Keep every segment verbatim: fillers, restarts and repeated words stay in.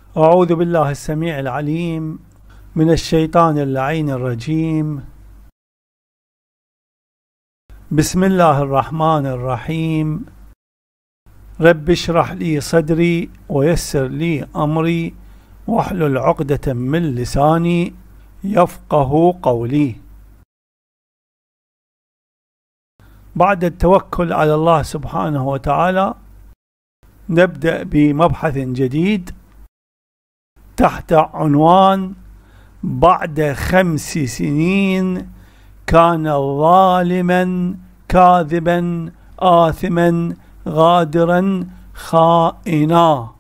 أعوذ بالله السميع العليم من الشيطان اللعين الرجيم. بسم الله الرحمن الرحيم. رب اشرح لي صدري ويسر لي أمري واحلل عقدة من لساني يفقه قولي. بعد التوكل على الله سبحانه وتعالى نبدأ بمبحث جديد تحت عنوان: بعد خمس سنين كان ظالما كاذبا آثما غادرا خائنا،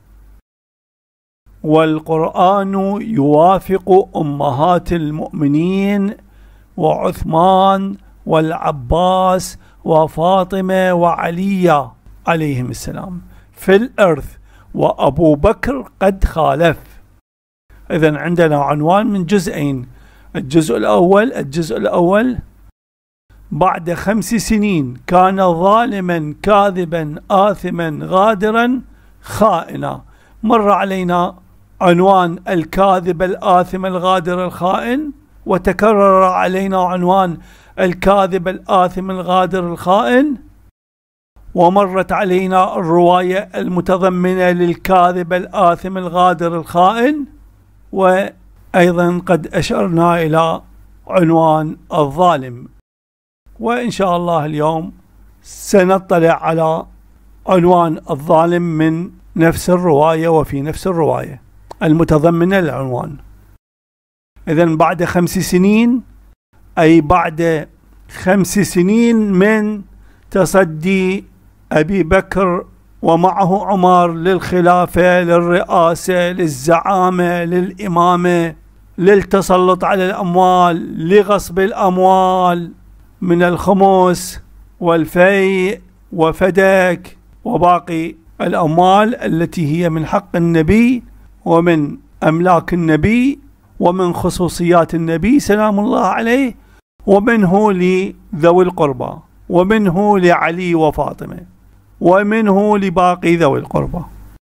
والقرآن يوافق أمهات المؤمنين وعثمان والعباس وفاطمة وعلي عليهم السلام في الإرث، وأبو بكر قد خالف. إذن عندنا عنوان من جزئين. الجزء الأول الجزء الأول بعد خمس سنين كان ظالما كاذبا آثما غادرا خائنا. مر علينا عنوان الكاذب الآثم الغادر الخائن، وتكرر علينا عنوان الكاذب الآثم الغادر الخائن، ومرت علينا الرواية المتضمنة للكاذب الآثم الغادر الخائن، وأيضا قد أشرنا إلى عنوان الظالم. وإن شاء الله اليوم سنطلع على عنوان الظالم من نفس الرواية وفي نفس الرواية المتضمنة للعنوان. إذن بعد خمس سنين أي بعد خمس سنين من تصدي أبي بكر ومعه عمر للخلافة، للرئاسة، للزعامة، للإمامة، للتسلط على الأموال، لغصب الأموال من الخمس والفيء وفدك وباقي الأموال التي هي من حق النبي ومن أملاك النبي ومن خصوصيات النبي سلام الله عليه، ومنه لذوي القربى، ومنه لعلي وفاطمة، ومنه لباقي ذوي القربى.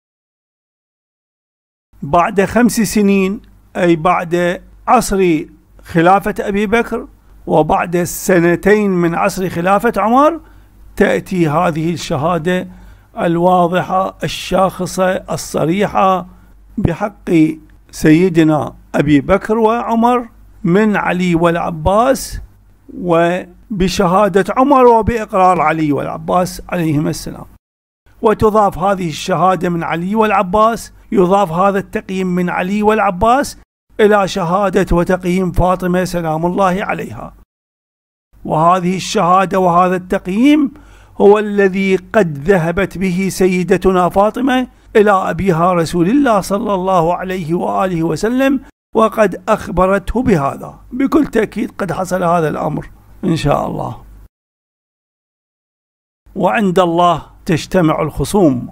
بعد خمس سنين أي بعد عصر خلافة أبي بكر وبعد سنتين من عصر خلافة عمر تأتي هذه الشهادة الواضحة الشاخصة الصريحة بحق سيدنا أبي بكر وعمر من علي والعباس، وبشهادة عمر وبإقرار علي والعباس عليهم السلام. وتضاف هذه الشهادة من علي والعباس، يضاف هذا التقييم من علي والعباس إلى شهادة وتقييم فاطمة سلام الله عليها. وهذه الشهادة وهذا التقييم هو الذي قد ذهبت به سيدتنا فاطمة إلى أبيها رسول الله صلى الله عليه وآله وسلم، وقد أخبرته بهذا. بكل تأكيد قد حصل هذا الأمر إن شاء الله، وعند الله تجتمع الخصوم.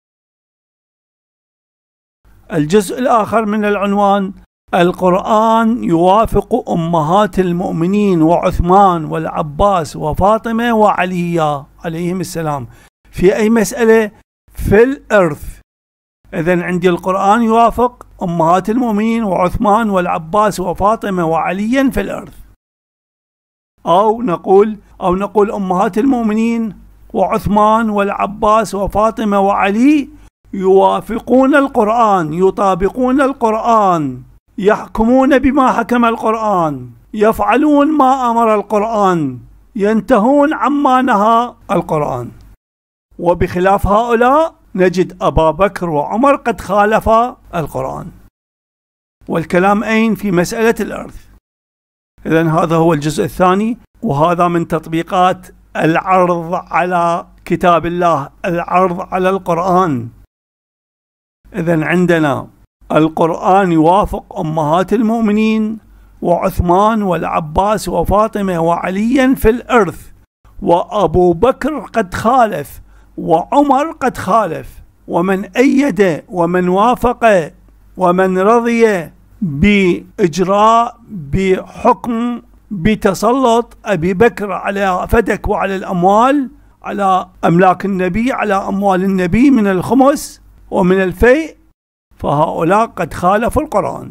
الجزء الآخر من العنوان: القرآن يوافق أمهات المؤمنين وعثمان والعباس وفاطمة وعلي عليهم السلام في أي مسألة؟ في الإرث. إذن عندي القرآن يوافق أمهات المؤمنين وعثمان والعباس وفاطمة وعليا في الإرث، أو نقول أو نقول أمهات المؤمنين وعثمان والعباس وفاطمة وعلي يوافقون القرآن، يطابقون القرآن، يحكمون بما حكم القرآن، يفعلون ما أمر القرآن، ينتهون عما نهى القرآن. وبخلاف هؤلاء نجد أبا بكر وعمر قد خالفا القرآن. والكلام أين؟ في مسألة الإرث. إذن هذا هو الجزء الثاني، وهذا من تطبيقات العرض على كتاب الله، العرض على القرآن. إذن عندنا القرآن يوافق أمهات المؤمنين وعثمان والعباس وفاطمة وعليا في الإرث، وأبو بكر قد خالف وعمر قد خالف، ومن أيد ومن وافق ومن رضي بإجراء بحكم بتسلط أبي بكر على فدك وعلى الأموال، على أملاك النبي، على أموال النبي من الخمس ومن الفيء، فهؤلاء قد خالفوا القرآن.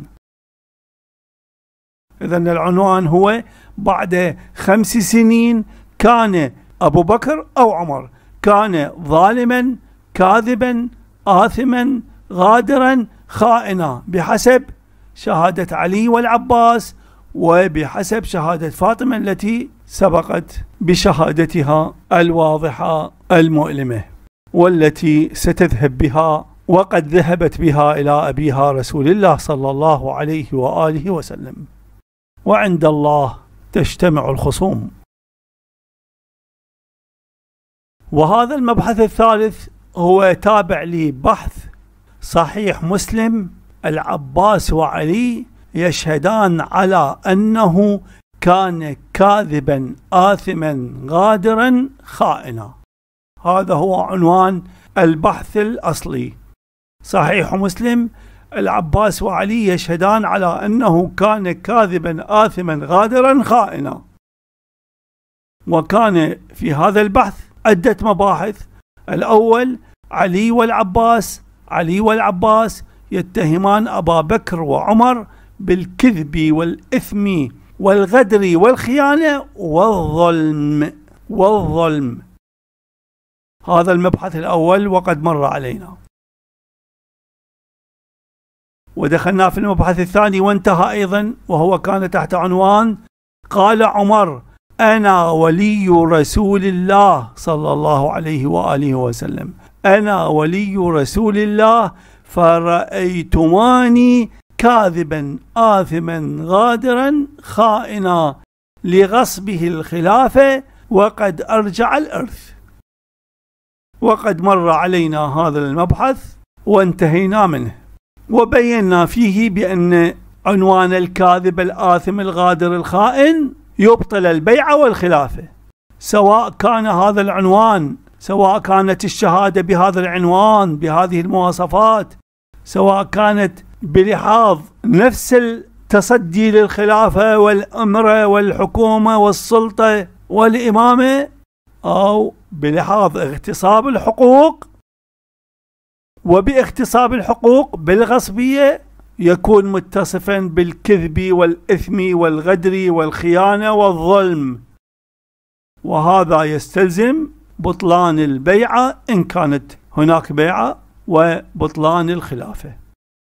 إذن العنوان هو بعد خمس سنين كان أبو بكر أو عمر كان ظالما كاذبا آثما غادرا خائنا بحسب شهادة علي والعباس وبحسب شهادة فاطمة التي سبقت بشهادتها الواضحة المؤلمة والتي ستذهب بها وقد ذهبت بها إلى أبيها رسول الله صلى الله عليه وآله وسلم. وعند الله تجتمع الخصوم. وهذا المبحث الثالث هو تابع لبحث صحيح مسلم. العباس وعلي يشهدان على أنه كان كاذبا آثما غادرا خائنا. هذا هو عنوان البحث الأصلي. صحيح مسلم العباس وعلي يشهدان على أنه كان كاذبا آثما غادرا خائنا. وكان في هذا البحث عدة مباحث. الأول علي والعباس علي والعباس يتهمان أبا بكر وعمر بالكذب والإثم والغدر والخيانة والظلم والظلم. هذا المبحث الأول وقد مر علينا. ودخلنا في المبحث الثاني وانتهى أيضا، وهو كان تحت عنوان قال عمر أنا ولي رسول الله صلى الله عليه وآله وسلم. أنا ولي رسول الله فرأيتماني كاذبا آثما غادرا خائنا لغصبه الخلافة وقد أرجع الإرث. وقد مر علينا هذا المبحث وانتهينا منه، وبينا فيه بأن عنوان الكاذب الآثم الغادر الخائن يبطل البيعة والخلافة، سواء كان هذا العنوان، سواء كانت الشهادة بهذا العنوان بهذه المواصفات، سواء كانت بلحاظ نفس التصدي للخلافة والأمرة والحكومة والسلطة والإمامة، أو بلحاظ اغتصاب الحقوق. وباغتصاب الحقوق بالغصبية يكون متصفا بالكذب والإثم والغدر والخيانة والظلم، وهذا يستلزم بطلان البيعة إن كانت هناك بيعة وبطلان الخلافة.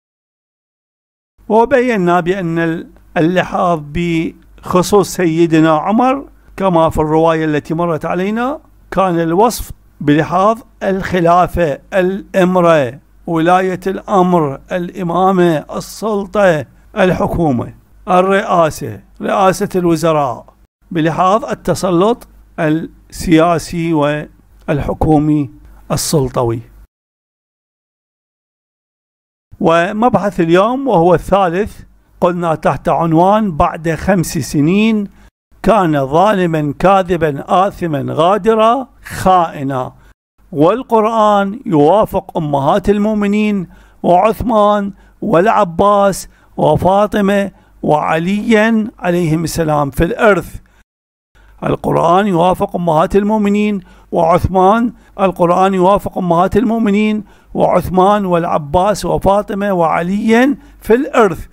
وبينا بأن اللحاظ بخصوص سيدنا عمر كما في الرواية التي مرت علينا كان الوصف بلحاظ الخلافة، الإمرة، ولاية الأمر، الإمامة، السلطة، الحكومة، الرئاسة، رئاسة الوزراء، بلحاظ التسلط السياسي والحكومي السلطوي. ومبحث اليوم وهو الثالث قلنا تحت عنوان بعد خمس سنين كان ظالما كاذبا آثما غادرا خائنا، والقرآن يوافق أمهات المؤمنين وعثمان والعباس وفاطمة وعليا عليهم السلام في الإرث. القرآن يوافق أمهات المؤمنين وعثمان، القرآن يوافق أمهات المؤمنين وعثمان والعباس وفاطمة وعليا في الإرث.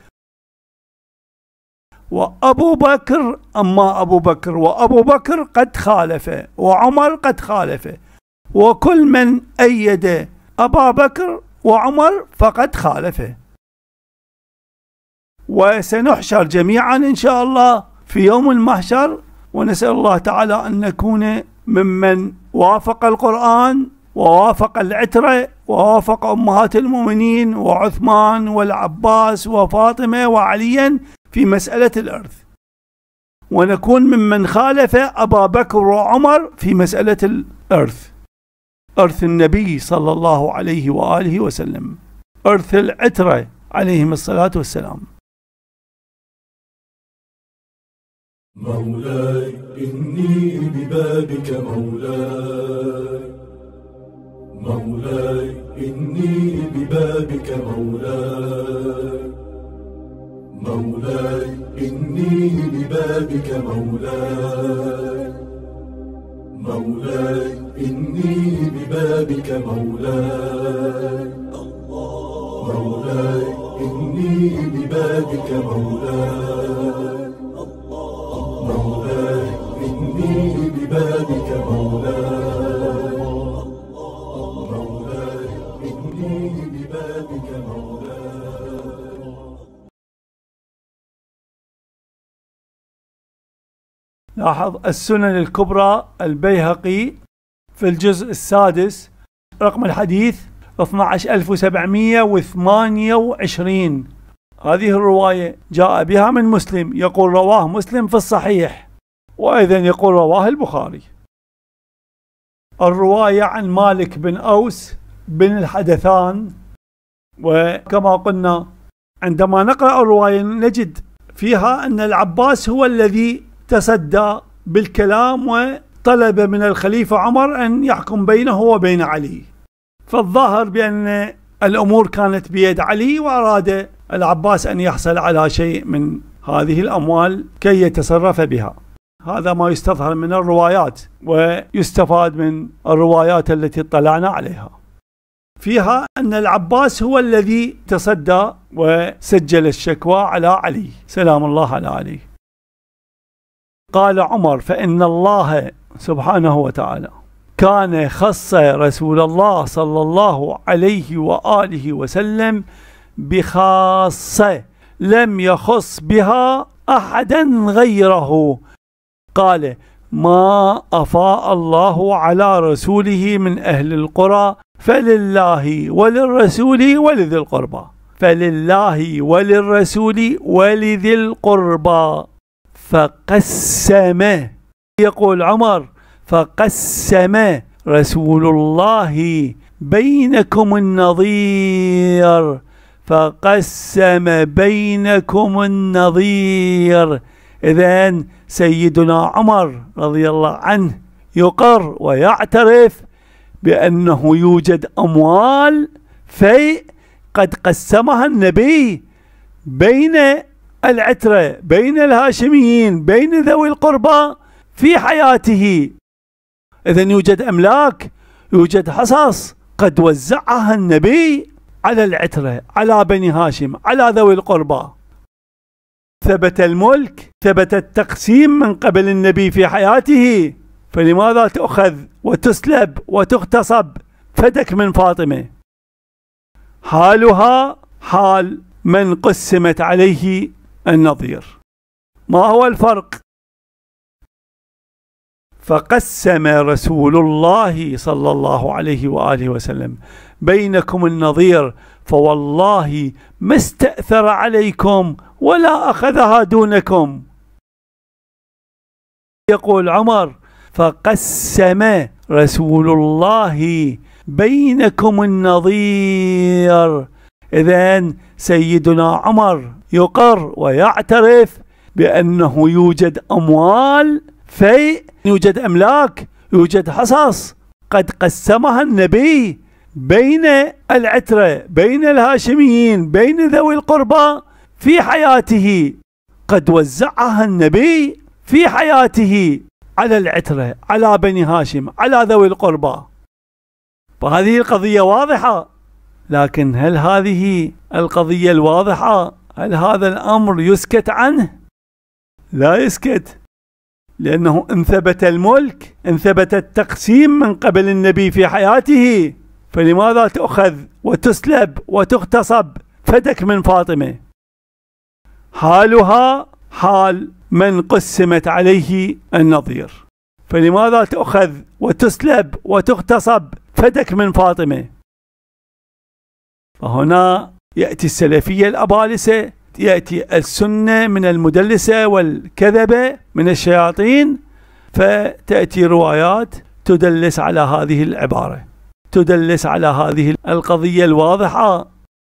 وأبو بكر أما أبو بكر وأبو بكر قد خالف، وعمر قد خالف، وكل من أيد أبا بكر وعمر فقد خالف. وسنحشر جميعا إن شاء الله في يوم المحشر، ونسأل الله تعالى أن نكون ممن وافق القرآن ووافق العترة ووافق أمهات المؤمنين وعثمان والعباس وفاطمة وعليا في مسألة الإرث، ونكون ممن خالف أبا بكر وعمر في مسألة الإرث، إرث النبي صلى الله عليه وآله وسلم، إرث العترة عليهم الصلاة والسلام. مولاي إني ببابك مولاي، مولاي إني ببابك مولاي، مولاي إني ببابك مولاي، مولاي إني ببابك مولاي، مولاي ببابك مولاي، مولاي إني ببابك مولاي، مولاي إني ببابك مولاي. لاحظ السنن الكبرى البيهقي في الجزء السادس رقم الحديث اثني عشر ألف وسبعمئة وثمانية وعشرين. هذه الرواية جاء بها من مسلم، يقول رواه مسلم في الصحيح، وأيضا يقول رواه البخاري. الرواية عن مالك بن أوس بن الحدثان، وكما قلنا عندما نقرأ الرواية نجد فيها أن العباس هو الذي تصدى بالكلام وطلب من الخليفة عمر أن يحكم بينه وبين علي، فالظاهر بأن الأمور كانت بيد علي، وأراد العباس أن يحصل على شيء من هذه الأموال كي يتصرف بها. هذا ما يستظهر من الروايات، ويستفاد من الروايات التي اطلعنا عليها. فيها أن العباس هو الذي تصدى وسجل الشكوى على علي سلام الله على علي. قال عمر: فإن الله سبحانه وتعالى كان خص رسول الله صلى الله عليه وآله وسلم بخاصة لم يخص بها أحدا غيره. قال: ما أفاء الله على رسوله من أهل القرى فلله وللرسول ولذي القربى، فلله وللرسول ولذي القربى. فقسم، يقول عمر: فقسم رسول الله بينكم النظير، فقسم بينكم النظير. إذن سيدنا عمر رضي الله عنه يقر ويعترف بأنه يوجد أموال فيء قد قسمها النبي بين العترة، بين الهاشميين، بين ذوي القربى في حياته. إذن يوجد أملاك، يوجد حصص قد وزعها النبي على العترة، على بني هاشم، على ذوي القربى. ثبت الملك، ثبت التقسيم من قبل النبي في حياته، فلماذا تؤخذ وتسلب وتغتصب فدك من فاطمة؟ حالها حال من قسمت عليه النظير. ما هو الفرق؟ فقسم رسول الله صلى الله عليه وآله وسلم بينكم النظير، فوالله ما استأثر عليكم ولا أخذها دونكم. يقول عمر: فقسم رسول الله بينكم النظير. إذن سيدنا عمر يقر ويعترف بأنه يوجد أموال فيء، يوجد أملاك، يوجد حصص قد قسمها النبي بين العترة، بين الهاشميين، بين ذوي القربى في حياته، قد وزعها النبي في حياته على العترة، على بني هاشم، على ذوي القربى. فهذه القضية واضحة، لكن هل هذه القضية الواضحة هل هذا الأمر يسكت عنه؟ لا يسكت، لأنه إن ثبت الملك، إن ثبت التقسيم من قبل النبي في حياته، فلماذا تؤخذ وتسلب وتغتصب فدك من فاطمة؟ حالها حال من قسمت عليه النظير، فلماذا تؤخذ وتسلب وتغتصب فدك من فاطمة؟ فهنا يأتي السلفية الأبالسة، يأتي السنة من المدلسة والكذبة من الشياطين، فتأتي روايات تدلس على هذه العبارة، تدلس على هذه القضية الواضحة.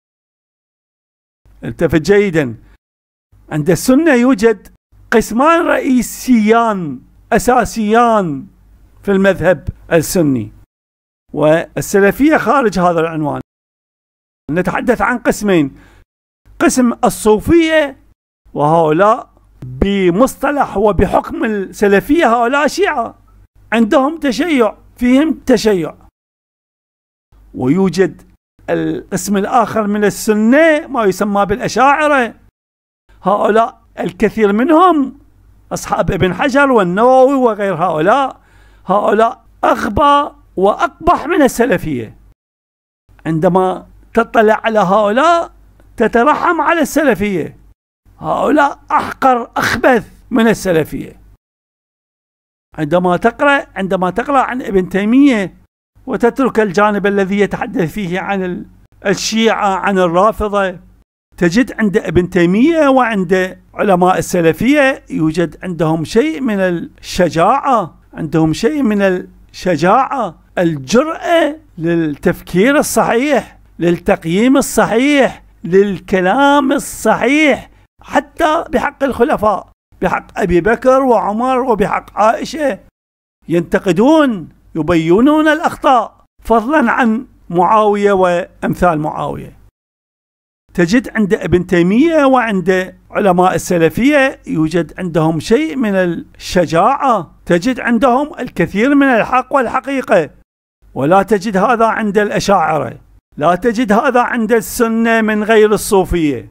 التفت جيدا، عند السنة يوجد قسمان رئيسيان أساسيان في المذهب السني، والسلفية خارج هذا العنوان. نتحدث عن قسمين: قسم الصوفية، وهؤلاء بمصطلح وبحكم السلفية هؤلاء شيعة، عندهم تشيع، فيهم تشيع. ويوجد القسم الآخر من السنة ما يسمى بالأشاعرة، هؤلاء الكثير منهم أصحاب ابن حجر والنووي وغير هؤلاء، هؤلاء أغبى وأقبح من السلفية. عندما تطلع على هؤلاء تترحم على السلفية، هؤلاء أحقر أخبث من السلفية. عندما تقرأ عندما تقرأ عن ابن تيمية وتترك الجانب الذي يتحدث فيه عن الشيعة عن الرافضة، تجد عند ابن تيمية وعند علماء السلفية يوجد عندهم شيء من الشجاعة، عندهم شيء من الشجاعة، الجرأة للتفكير الصحيح، للتقييم الصحيح، للكلام الصحيح، حتى بحق الخلفاء، بحق أبي بكر وعمر وبحق عائشة، ينتقدون يبينون الأخطاء، فضلا عن معاوية وأمثال معاوية. تجد عند ابن تيمية وعند علماء السلفية يوجد عندهم شيء من الشجاعة، تجد عندهم الكثير من الحق والحقيقة، ولا تجد هذا عند الأشاعرة، لا تجد هذا عند السنة من غير الصوفية.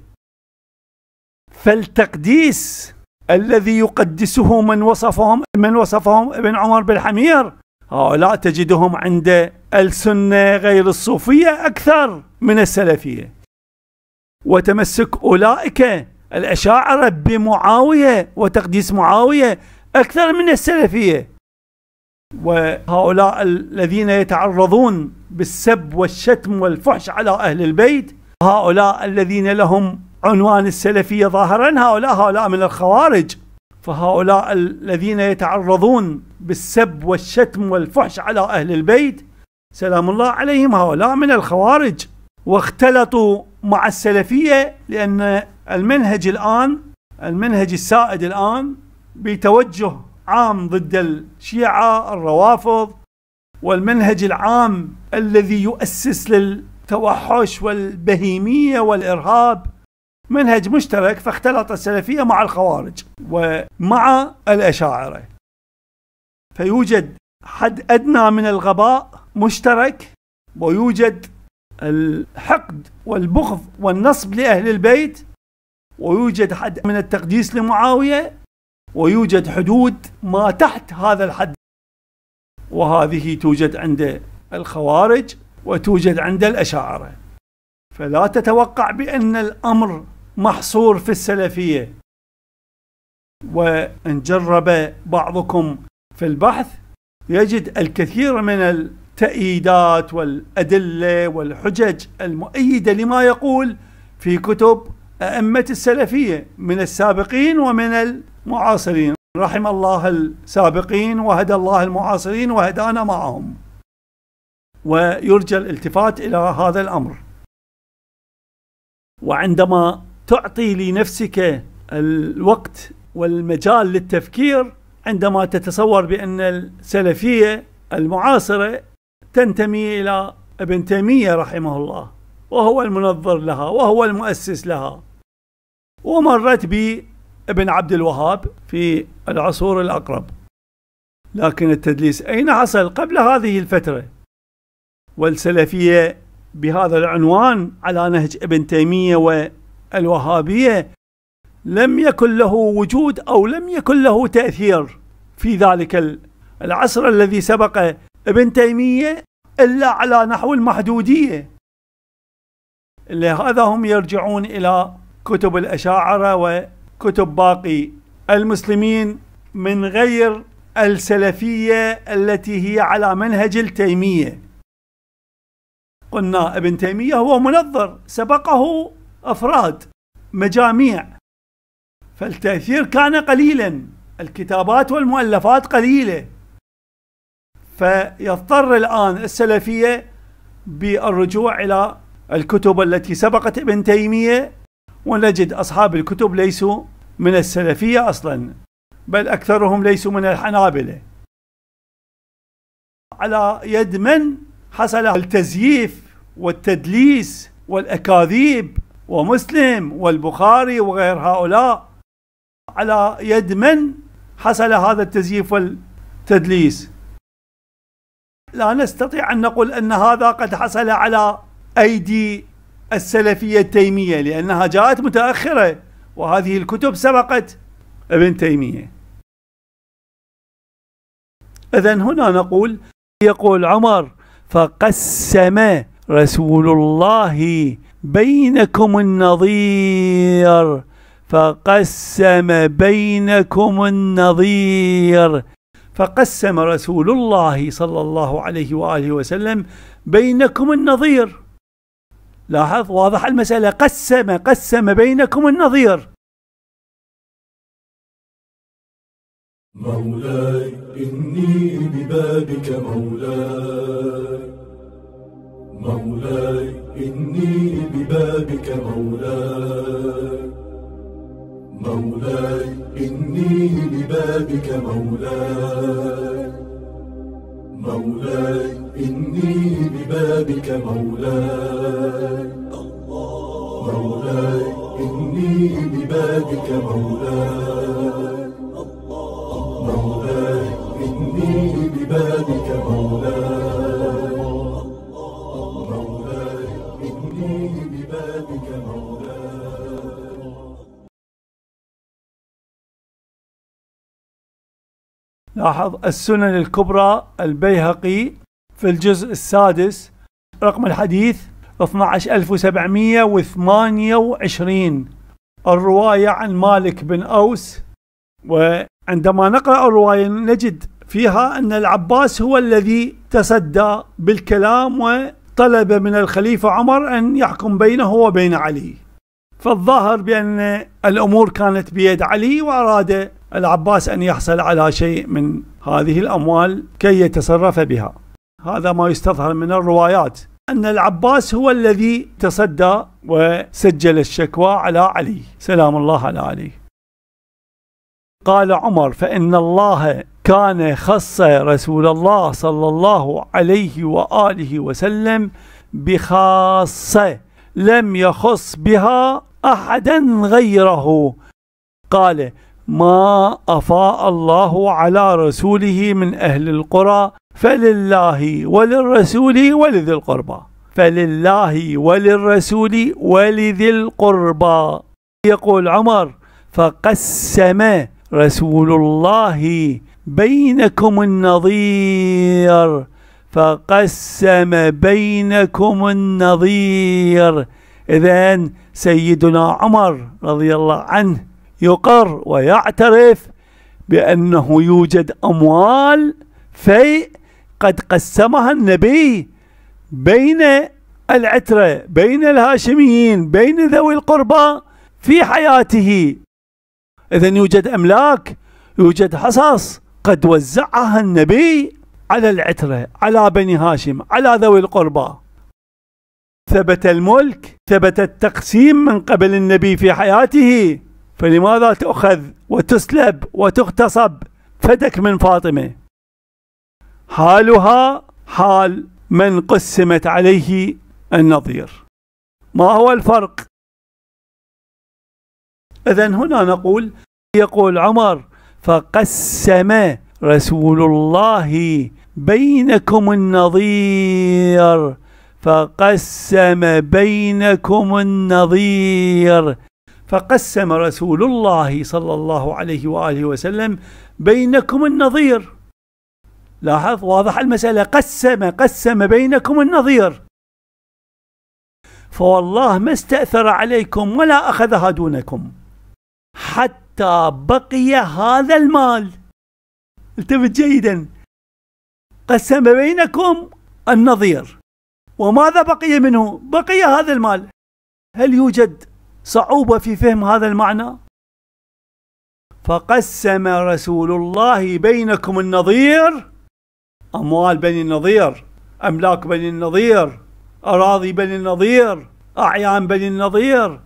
فالتقديس الذي يقدسه من وصفهم من وصفهم ابن عمر بالحمير، هؤلاء تجدهم عند السنة غير الصوفية أكثر من السلفية. وتمسك أولئك الأشاعرة بمعاوية وتقديس معاوية أكثر من السلفية. وهؤلاء الذين يتعرضون بالسب والشتم والفحش على أهل البيت، هؤلاء الذين لهم عنوان السلفية ظاهرا، هؤلاء هؤلاء من الخوارج. فهؤلاء الذين يتعرضون بالسب والشتم والفحش على أهل البيت سلام الله عليهم، هؤلاء من الخوارج، واختلطوا مع السلفية، لأن المنهج الآن المنهج السائد الآن بتوجه عام ضد الشيعة الروافض، والمنهج العام الذي يؤسس للتوحش والبهيمية والإرهاب منهج مشترك، فاختلط السلفية مع الخوارج ومع الأشاعرة، فيوجد حد أدنى من الغباء مشترك، ويوجد الحقد والبغض والنصب لأهل البيت، ويوجد حد من التقديس لمعاوية، ويوجد حدود ما تحت هذا الحد، وهذه توجد عند الخوارج وتوجد عند الأشاعرة. فلا تتوقع بأن الأمر محصور في السلفية. وإن جرب بعضكم في البحث يجد الكثير من التأييدات والأدلة والحجج المؤيدة لما يقول في كتب أئمة السلفية من السابقين ومن المعاصرين، رحم الله السابقين وهدى الله المعاصرين وهدانا معهم. ويرجى الالتفات إلى هذا الأمر. وعندما تعطي لنفسك الوقت والمجال للتفكير، عندما تتصور بأن السلفية المعاصرة تنتمي إلى ابن تيمية رحمه الله، وهو المنظر لها وهو المؤسس لها، ومرت بابن عبد الوهاب في العصور الأقرب، لكن التدليس أين حصل قبل هذه الفترة؟ والسلفية بهذا العنوان على نهج ابن تيمية والوهابية لم يكن له وجود أو لم يكن له تأثير في ذلك العصر الذي سبق ابن تيمية إلا على نحو المحدودية. لهذا هم يرجعون إلى كتب الأشاعرة وكتب باقي المسلمين من غير السلفية التي هي على منهج التيمية. قلنا ابن تيمية هو منظر، سبقه أفراد مجاميع، فالتأثير كان قليلا، الكتابات والمؤلفات قليلة، فيضطر الآن السلفية بالرجوع إلى الكتب التي سبقت ابن تيمية، ونجد أصحاب الكتب ليسوا من السلفية أصلا، بل أكثرهم ليسوا من الحنابلة. على يد من حصل التزييف والتدليس والأكاذيب، ومسلم والبخاري وغير هؤلاء، على يد من حصل هذا التزييف والتدليس؟ لا نستطيع أن نقول أن هذا قد حصل على أيدي السلفية التيمية، لأنها جاءت متأخرة وهذه الكتب سبقت ابن تيمية. إذن هنا نقول، يقول عمر: فقسم رسول الله بينكم النظير، فقسم بينكم النظير، فقسم رسول الله صلى الله عليه وآله وسلم بينكم النظير. لاحظ، واضح المسألة، قسم قسم بينكم النظير. مولاي إني ببابك مولاي، مولاي إني ببابك مولاي، مولاي إني ببابك مولاي، مولاي إني ببابك مولاي، مولاي إني ببابك مولاي، مولاي إني ببابك مولاي، مولاي إني ببابك مولاي. لاحظ السنن الكبرى البيهقي في الجزء السادس رقم الحديث اثني عشر ألف وسبعمئة وثمانية وعشرين، الرواية عن مالك بن أوس. وعندما نقرأ الرواية نجد فيها أن العباس هو الذي تصدى بالكلام وطلب من الخليفة عمر أن يحكم بينه وبين علي، فالظاهر بأن الأمور كانت بيد علي، وأراد العباس أن يحصل على شيء من هذه الأموال كي يتصرف بها. هذا ما يستظهر من الروايات، أن العباس هو الذي تصدى وسجل الشكوى على علي سلام الله على علي. قال عمر: فإن الله كان خص رسول الله صلى الله عليه وآله وسلم بخاصة لم يخص بها أحدا غيره. قال: ما أفاء الله على رسوله من أهل القرى فلله وللرسول ولذي القربى، فلله وللرسول ولذي القربى. يقول عمر: فقسم رسول الله بينكم النظير، فقسم بينكم النظير. إذن سيدنا عمر رضي الله عنه يقر ويعترف بأنه يوجد أموال فيء قد قسمها النبي بين العترة، بين الهاشميين، بين ذوي القربى في حياته. إذن يوجد أملاك، يوجد حصص قد وزعها النبي على العترة، على بني هاشم، على ذوي القربى. ثبت الملك، ثبت التقسيم من قبل النبي في حياته، فلماذا تأخذ وتسلب وتغتصب فدك من فاطمة؟ حالها حال من قسمت عليه النظير. ما هو الفرق؟ إذن هنا نقول، يقول عمر: فقسم رسول الله بينكم النظير، فقسم بينكم النظير، فقسم رسول الله صلى الله عليه وآله وسلم بينكم النظير. لاحظ، واضح المسألة، قسم قسم بينكم النظير. فوالله ما استأثر عليكم ولا أخذها دونكم حتى بقي هذا المال. التفت جيدا، قسم بينكم النظير، وماذا بقي منه؟ بقي هذا المال. هل يوجد صعوبة في فهم هذا المعنى؟ فقسم رسول الله بينكم النظير، أموال بني النظير، أملاك بني النظير، أراضي بني النظير، أعيان بني النظير،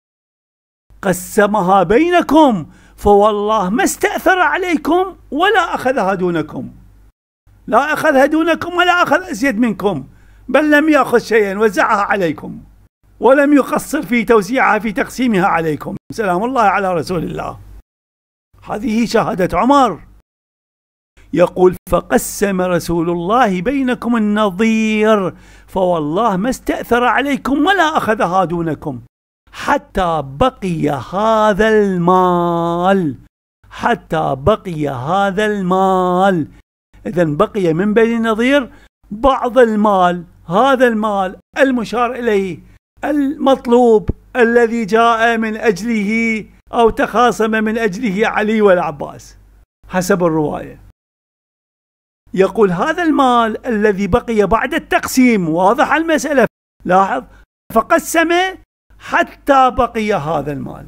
قسمها بينكم، فوالله ما استأثر عليكم ولا أخذها دونكم، لا أخذها دونكم ولا أخذ أزيد منكم، بل لم يأخذ شيئا، وزعها عليكم ولم يقصر في توزيعها في تقسيمها عليكم. سلام الله على رسول الله. هذه شهادة عمر. يقول فقسم رسول الله بينكم النظير فوالله ما استأثر عليكم ولا أخذها دونكم حتى بقي هذا المال، حتى بقي هذا المال. إذن بقي من بني النظير بعض المال، هذا المال المشار إليه المطلوب الذي جاء من أجله أو تخاصم من أجله علي والعباس حسب الرواية. يقول هذا المال الذي بقي بعد التقسيم، واضح المسألة، لاحظ، فقسم حتى بقي هذا المال.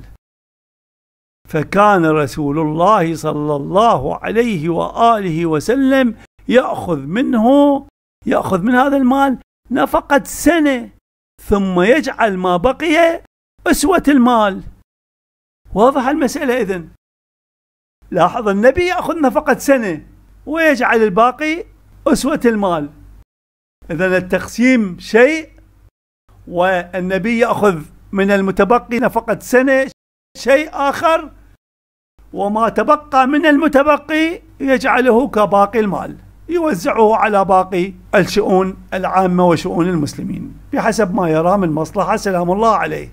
فكان رسول الله صلى الله عليه وآله وسلم يأخذ منه يأخذ من هذا المال نفقة سنة، ثم يجعل ما بقي أسوة المال. واضح المسألة إذن. لاحظ النبي يأخذ نفقة سنة ويجعل الباقي أسوة المال. إذن التقسيم شيء، والنبي يأخذ من المتبقي نفقة سنة شيء آخر، وما تبقى من المتبقي يجعله كباقي المال، يوزعه على باقي الشؤون العامة وشؤون المسلمين بحسب ما يرى من مصلحة سلام الله عليه.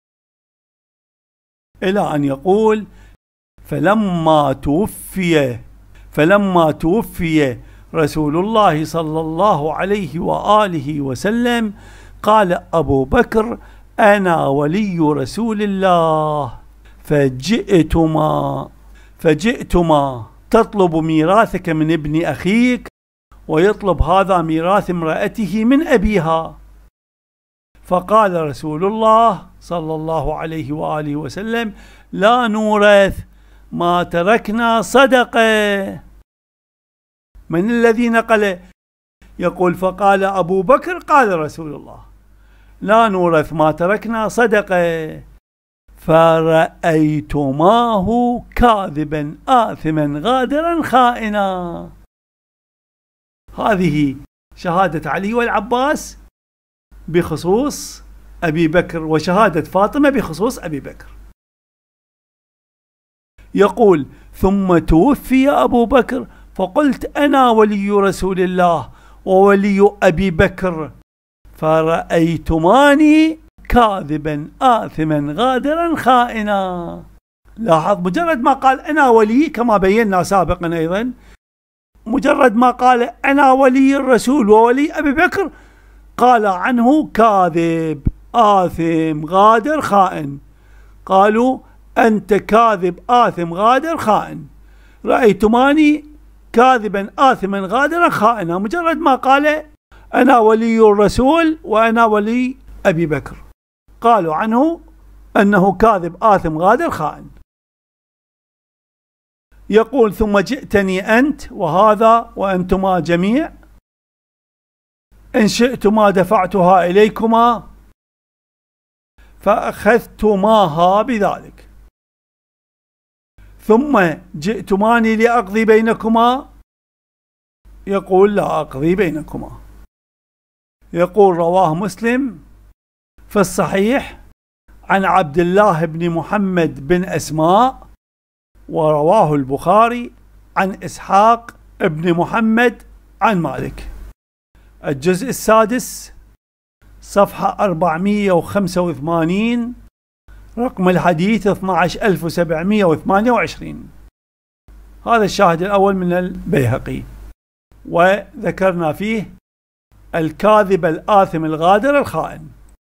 إلى أن يقول فلما توفي فلما توفي رسول الله صلى الله عليه وآله وسلم قال أبو بكر أنا ولي رسول الله فجئتما فجئتما تطلب ميراثك من ابن أخيك ويطلب هذا ميراث امرأته من أبيها. فقال رسول الله صلى الله عليه وآله وسلم لا نورث ما تركنا صدقة. من الذي نقل؟ يقول فقال أبو بكر قال رسول الله لا نورث ما تركنا صدقة. فرأيتماه كاذبا آثما غادرا خائنا. هذه شهادة علي والعباس بخصوص أبي بكر، وشهادة فاطمة بخصوص أبي بكر. يقول ثم توفي أبو بكر فقلت أنا ولي رسول الله وولي أبي بكر فرأيتماني كاذبا آثما غادرا خائنا. لاحظ مجرد ما قال أنا ولي كما بينا سابقا أيضا، مجرد ما قال أنا ولي الرسول وولي أبي بكر قال عنه كاذب آثم غادر خائن. قالوا أنت كاذب آثم غادر خائن. رأيتماني كاذبا آثما غادرا خائنا، مجرد ما قال أنا ولي الرسول وأنا ولي أبي بكر قالوا عنه أنه كاذب آثم غادر خائن. يقول ثم جئتني أنت وهذا وأنتما جميع إن شئتما دفعتها إليكما فأخذتماها بذلك، ثم جئتماني لأقضي بينكما. يقول لا أقضي بينكما. يقول رواه مسلم في الصحيح عن عبد الله بن محمد بن أسماء، ورواه البخاري عن إسحاق بن محمد عن مالك. الجزء السادس صفحة أربعمئة وخمسة وثمانين، رقم الحديث اثني عشر ألف وسبعمئة وثمانية وعشرين. هذا الشاهد الأول من البيهقي، وذكرنا فيه الكاذب الآثم الغادر الخائن.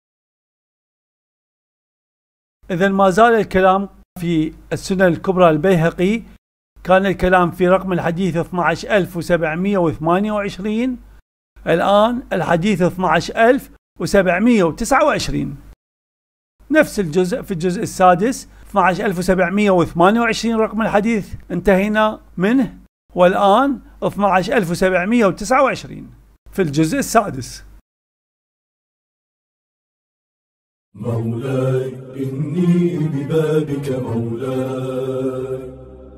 إذن ما زال الكلام في السنن الكبرى البيهقي، كان الكلام في رقم الحديث اثني عشر ألف وسبعمئة وثمانية وعشرين، الآن الحديث اثني عشر ألف وسبعمئة وتسعة وعشرين، نفس الجزء في الجزء السادس اثني عشر ألف وسبعمئة وثمانية وعشرين رقم الحديث انتهينا منه، والآن اثني عشر ألف وسبعمئة وتسعة وعشرين في الجزء السادس. مولاي إني ببابك مولاي،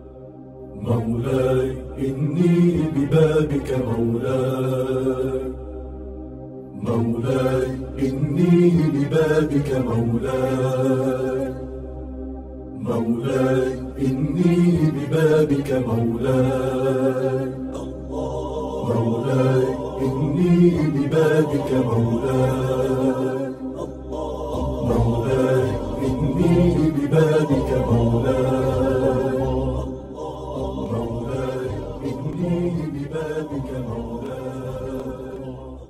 مولاي إني ببابك مولاي، مولاي إني ببابك مولاي، مولاي إني ببابك مولاي. مولاي إني ببابك مولاي مولاي إني ببابك مولاي مولاي إني ببابك مولاي.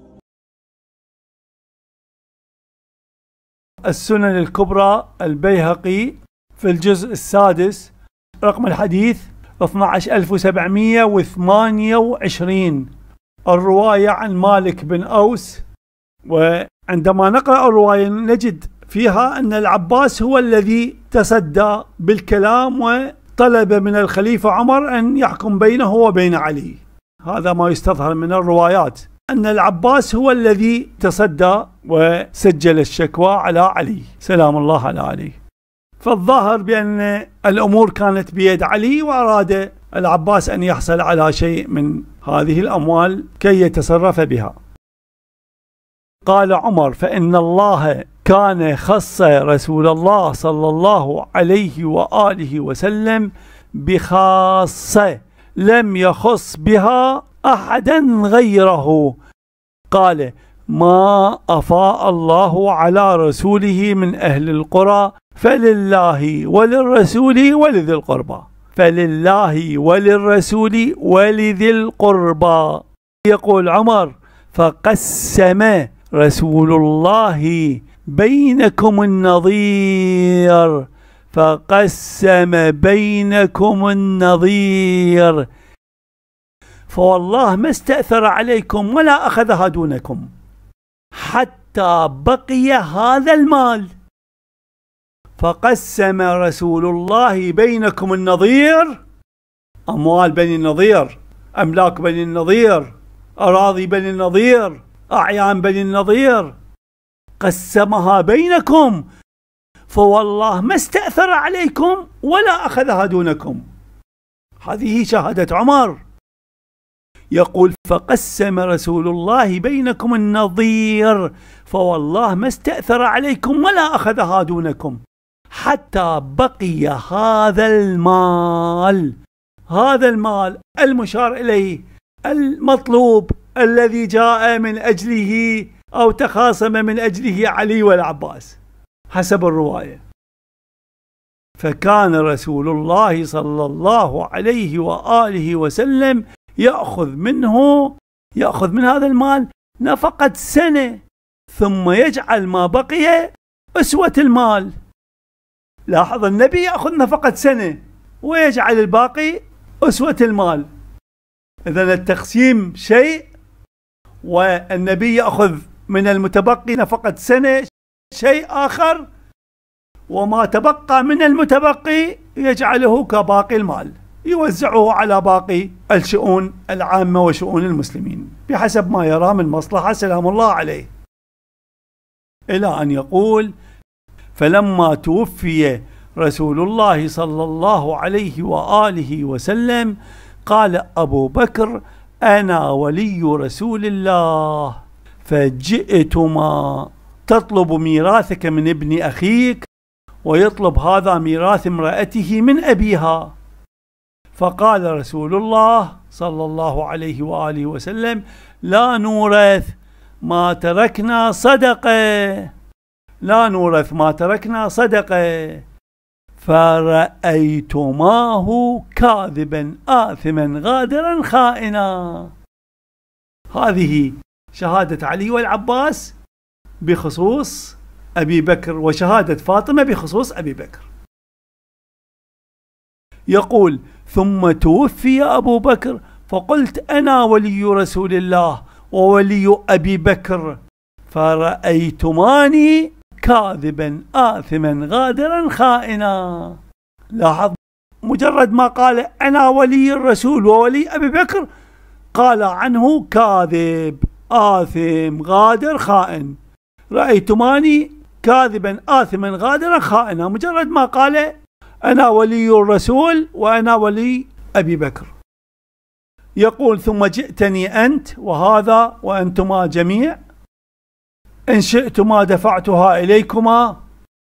السنن الكبرى البيهقي في الجزء السادس رقم الحديث اثني عشر ألف وسبعمئة وثمانية وعشرين، الرواية عن مالك بن أوس. وعندما نقرأ الرواية نجد فيها أن العباس هو الذي تصدى بالكلام وطلب من الخليفة عمر أن يحكم بينه وبين علي. هذا ما يستظهر من الروايات، أن العباس هو الذي تصدى وسجل الشكوى على علي سلام الله على علي. فالظاهر بأن الأمور كانت بيد علي، وأراد العباس أن يحصل على شيء من هذه الأموال كي يتصرف بها. قال عمر: فإن الله كان خص رسول الله صلى الله عليه وآله وسلم بخاصة لم يخص بها أحدا غيره. قال: ما أفاء الله على رسوله من أهل القرى فلله وللرسول ولذي القربى فلله وللرسول ولذي القربى. يقول عمر: فقسم رسول الله بينكم النظير فقسم بينكم النظير فوالله ما استأثر عليكم ولا أخذها دونكم حتى بقي هذا المال. فقسم رسول الله بينكم النظير، أموال بني النظير، أملاك بني النظير، أراضي بني النظير، أعيان بني النظير، قسمها بينكم فوالله ما استأثر عليكم ولا أخذها دونكم. هذه شهادة عمر. يقول: فقسم رسول الله بينكم النظير فوالله ما استأثر عليكم ولا أخذها دونكم حتى بقي هذا المال. هذا المال المشار إليه، المطلوب الذي جاء من أجله أو تخاصم من أجله علي والعباس حسب الرواية. فكان رسول الله صلى الله عليه وآله وسلم يأخذ منه يأخذ من هذا المال نفقة سنة، ثم يجعل ما بقي أسوة المال. لاحظ، النبي يأخذ نفقة سنة ويجعل الباقي أسوة المال. إذن التقسيم شيء، والنبي يأخذ من المتبقي نفقة سنة شيء آخر، وما تبقى من المتبقي يجعله كباقي المال، يوزعه على باقي الشؤون العامة وشؤون المسلمين بحسب ما يرى من مصلحة سلام الله عليه. إلى أن يقول: فلما توفي رسول الله صلى الله عليه وآله وسلم قال أبو بكر: أنا ولي رسول الله، فجئتما تطلب ميراثك من ابن أخيك ويطلب هذا ميراث امرأته من أبيها. فقال رسول الله صلى الله عليه وآله وسلم: لا نورث ما تركنا صدقة لا نورث ما تركنا صدقة. فرأيتماه كاذبا آثما غادرا خائنا. هذه شهادة علي والعباس بخصوص أبي بكر، وشهادة فاطمة بخصوص أبي بكر. يقول: ثم توفي أبو بكر فقلت أنا ولي رسول الله وولي أبي بكر، فرأيتماني كاذبا آثما غادرا خائنا. لاحظ، مجرد ما قال أنا ولي الرسول وولي أبي بكر قال عنه كاذب آثم غادر خائن. رأيتماني كاذبا آثما غادرا خائنا، مجرد ما قال أنا ولي الرسول وأنا ولي أبي بكر. يقول: ثم جئتني أنت وهذا وأنتما جميع، إن شئتما دفعتها إليكما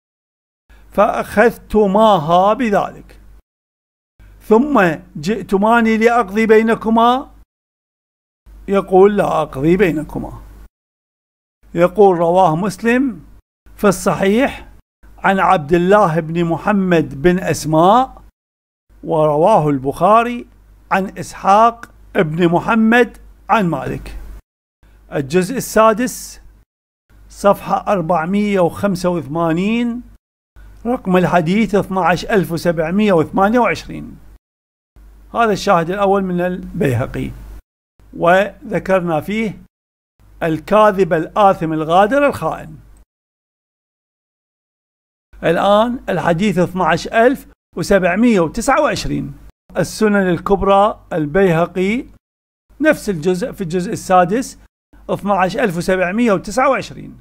فأخذتماها بذلك، ثم جئتماني لأقضي بينكما يقول لا أقضي بينكما. يقول رواه مسلم في الصحيح عن عبد الله بن محمد بن أسماء، ورواه البخاري عن إسحاق بن محمد عن مالك. الجزء السادس صفحة أربعمئة وخمسة وثمانين، رقم الحديث اثني عشر ألف وسبعمئة وثمانية وعشرين. هذا الشاهد الأول من البيهقي، وذكرنا فيه الكاذب الآثم الغادر الخائن. الآن الحديث اثني عشر ألف وسبعمئة وتسعة وعشرين، السنن الكبرى البيهقي، نفس الجزء في الجزء السادس اثني عشر ألف وسبعمئة وتسعة وعشرين.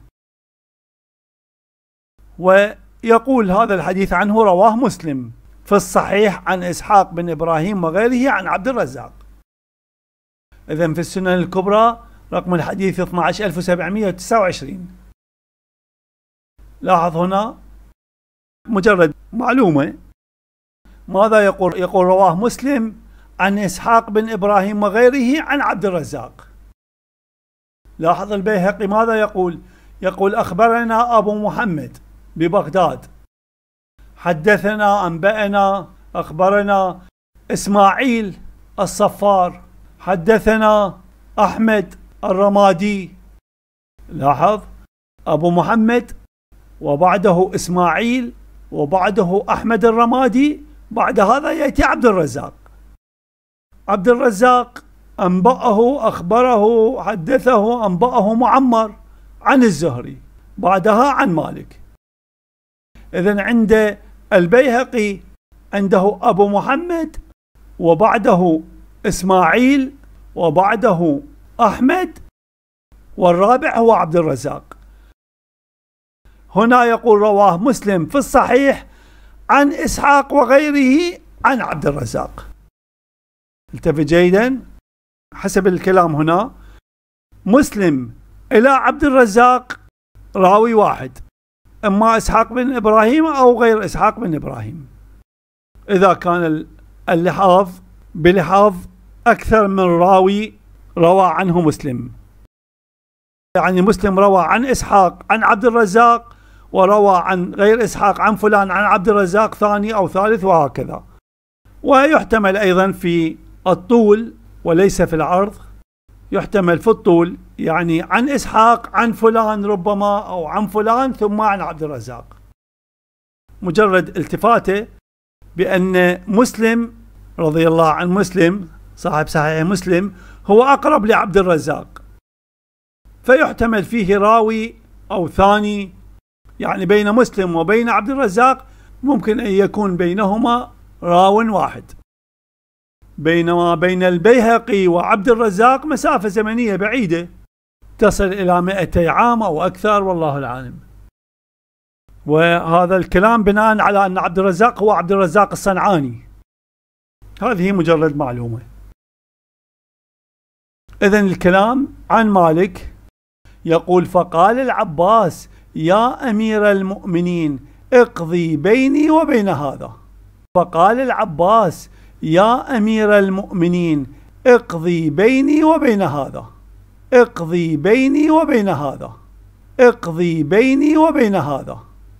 ويقول هذا الحديث عنه رواه مسلم في الصحيح عن إسحاق بن إبراهيم وغيره عن عبد الرزاق. إذن في السنن الكبرى رقم الحديث اثني عشر ألف وسبعمئة وتسعة وعشرين. لاحظ هنا مجرد معلومة، ماذا يقول؟ يقول رواه مسلم عن إسحاق بن إبراهيم وغيره عن عبد الرزاق. لاحظ البيهقي ماذا يقول؟ يقول أخبرنا أبو محمد ببغداد، حدثنا أنبأنا أخبرنا إسماعيل الصفار، حدثنا أحمد الرمادي. لاحظ أبو محمد وبعده إسماعيل وبعده أحمد الرمادي، بعد هذا يأتي عبد الرزاق. عبد الرزاق أنبأه أخبره حدثه أنبأه معمر عن الزهري، بعدها عن مالك. إذن عند البيهقي عنده أبو محمد وبعده إسماعيل وبعده أحمد، والرابع هو عبد الرزاق. هنا يقول رواه مسلم في الصحيح عن إسحاق وغيره عن عبد الرزاق. التفت جيدا حسب الكلام هنا، مسلم إلى عبد الرزاق راوي واحد، إما إسحاق بن إبراهيم أو غير إسحاق بن إبراهيم، إذا كان اللحاظ بلحاظ أكثر من راوي روى عنه مسلم. يعني مسلم روى عن إسحاق عن عبد الرزاق، وروى عن غير إسحاق عن فلان عن عبد الرزاق ثاني أو ثالث، وهكذا. ويحتمل أيضا في الطول وليس في العرض، يحتمل في الطول، يعني عن إسحاق عن فلان ربما، أو عن فلان ثم عن عبد الرزاق. مجرد التفاته بأن مسلم رضي الله عن مسلم صاحب صحيح مسلم هو أقرب لعبد الرزاق، فيحتمل فيه راوي أو ثاني، يعني بين مسلم وبين عبد الرزاق ممكن أن يكون بينهما راو واحد، بينما بين البيهقي وعبد الرزاق مسافة زمنية بعيدة تصل إلى مئتي عام أو أكثر، والله العالم. وهذا الكلام بناء على أن عبد الرزاق هو عبد الرزاق الصنعاني. هذه مجرد معلومة. إذن الكلام عن مالك يقول فقال العباس يا أمير المؤمنين اقضي بيني وبين هذا. فقال العباس يا أمير المؤمنين اقضي بيني وبين هذا، اقضي بيني وبين هذا، اقضي بيني وبين هذا.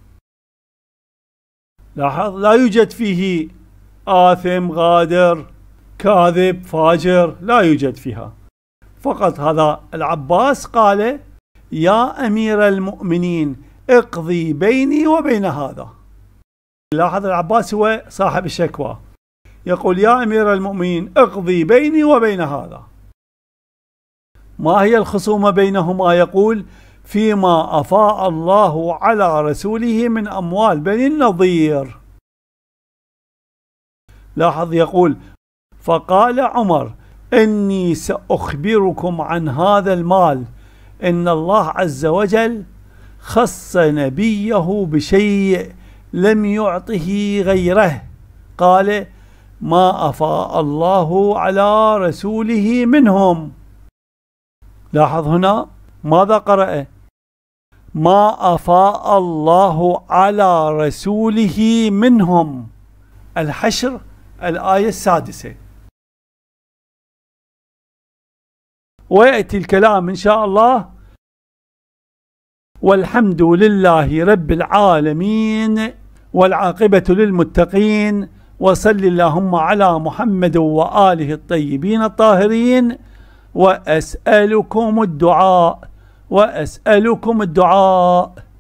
لاحظ لا يوجد فيه آثم غادر كاذب فاجر، لا يوجد فيها، فقط هذا العباس قال يا أمير المؤمنين اقضي بيني وبين هذا. لاحظ العباس هو صاحب الشكوى، يقول يا أمير المؤمنين اقضي بيني وبين هذا. ما هي الخصومة بينهما؟ يقول فيما أفاء الله على رسوله من أموال بني النضير. لاحظ يقول فقال عمر إني سأخبركم عن هذا المال، إن الله عز وجل خص نبيه بشيء لم يعطه غيره، قال ما أفاء الله على رسوله منهم. لاحظ هنا ماذا قرأ؟ ما أفاء الله على رسوله منهم، الحشر الآية السادسة. ويأتي الكلام إن شاء الله. والحمد لله رب العالمين والعاقبة للمتقين، وصل اللهم على محمد وآله الطيبين الطاهرين. وأسألكم الدعاء وأسألكم الدعاء